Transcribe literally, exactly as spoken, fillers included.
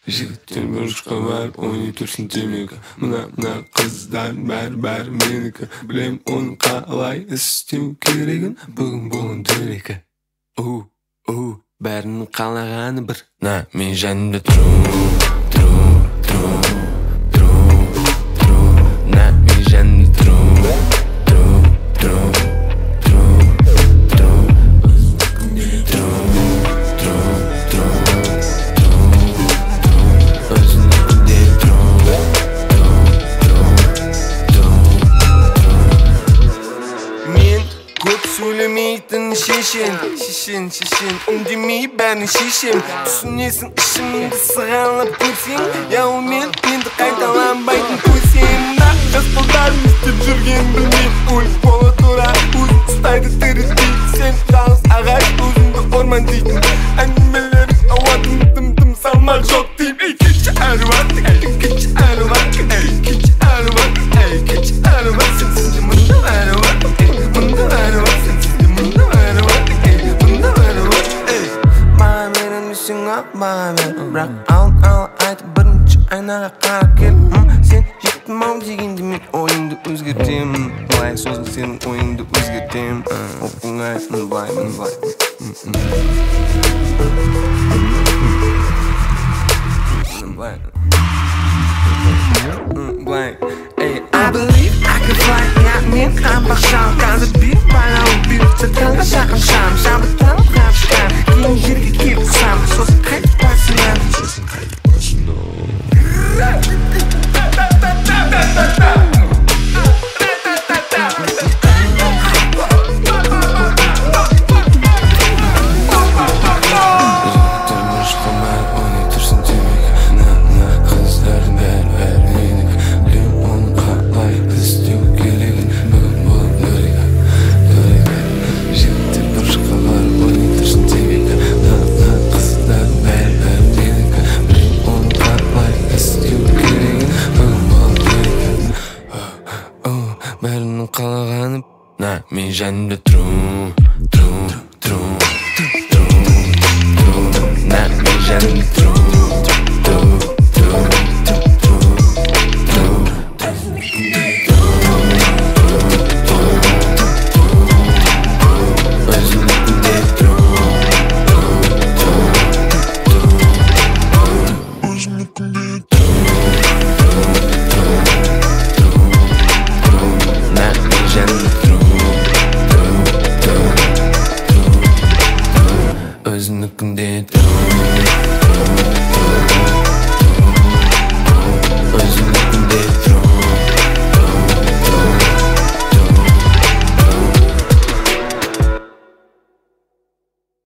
Жігіттер бұрышқа барып ойнай тұрсын темекі. Мына мына қыздар бәрі-бәрі менікі. Білем оның қалай істеу керегін. Бүгін болын дөрекі. Оу, оу, бәрінің қалағаны бір. На, мен жанымда тұру, тұру, тұру, тұру, тұру. На, мен жанымда тұру, тұру, тұру, тұру, тұру, тұру, тұру, тұру. Söylemeyden şişen, şişen, şişen Ündemey beni şişem Düşünesin işimde sığanıp көрсең Яу мен, енді қайталанбайтын көсем На жас қолдар істеп жүрген білмейм Ой, бола тұра, өз ұстайды тірідей Сен жалғыз ағаш, өзіңді орман дейтін Әңгімелерің ауадың дым-дым салмақ жоқ дейм Ей, кетші әруат, ей, кетші әруат Ей, кетші әруат, ей, кетші әруат Сенсіз де мұнда әруат, ей, мұнда әруат Бірақ ал-ал айтып бірінші айнаға қарап кел Сен жеттім ау дегенде мен ойыңды өзгертем Былай сосын сенің ойыңды өзгертем Оп-оңай, былай, былай Былай Былай I believe I can fly Ja, мен қамбақ шал Қазір бір байлау бұйыртса таңға жақын шам Шабыттанып қапшқан Кейін жерге келіп сам Сосын қайтып басынан Сосын қайтып басынан бәрінің қалағаны На, мен жанымда тұру, тұру, тұру, тұру, тұру На, мен жанымда